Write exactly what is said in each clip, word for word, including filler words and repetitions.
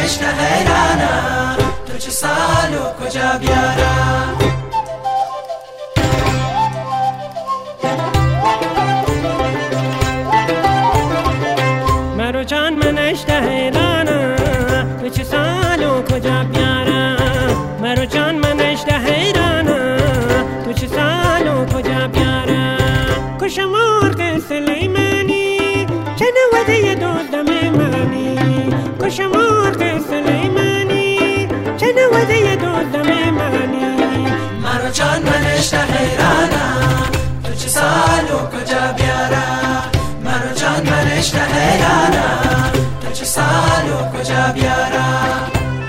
اشته حیرانم تو چه سال و کجا بیارم. مرو جان من اشته حیرانم تو چه سال و کجا بیارم. مرو جان من اشته حیرانم تو چه سال و کجا بیارم. کشم مرغ سلیمانی چه نوده دزدم منی. کشم مرغ سلیمانی چه نوده دزدم منی. مرو جان من اشته حیرانم تو چه سال و کجا بیارم. مرو جان من اشته حیرانم تو چه سال و کجا بیارم.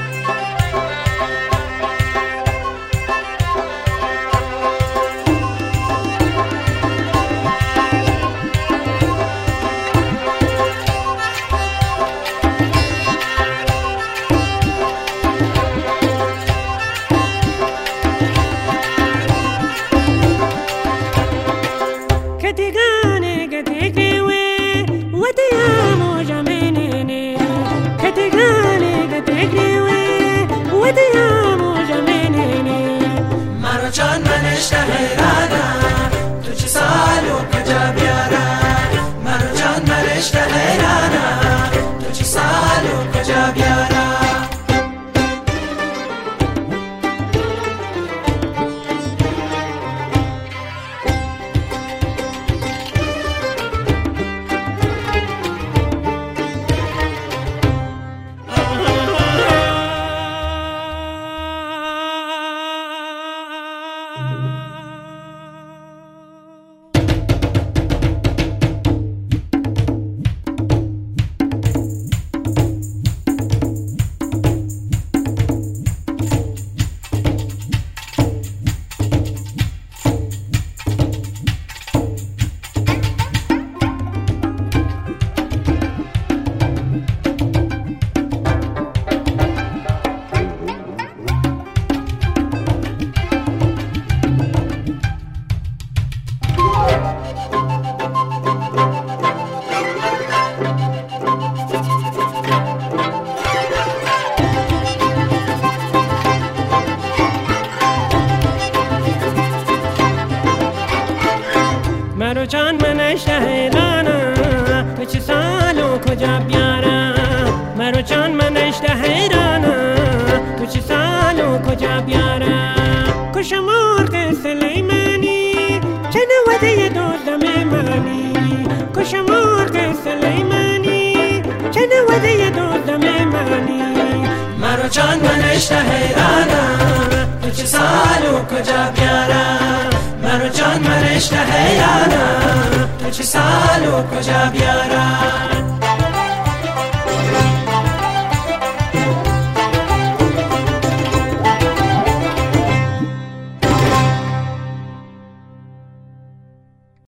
مرو جان من اشته حیرانم تو چه سال و کجا بیارم. مرو جان من اشته حیرانم تو چه سال و کجا بیارم. مرو جان من اشته حیرانم تو چه سال و کجا بیارم. مرو جان من اشته حیرانم تو چه سال و کجا بیارم. کشم مرغ سلیمانی چه نوده دزدم منی. کشم مرغ سلیمانی چه نوده دزدم منی. مرو جان من اشته حیرانم تو چه سال و کجا بیارم. مرو جان من اشته حیرانم تو چه سال و کجا بیارم.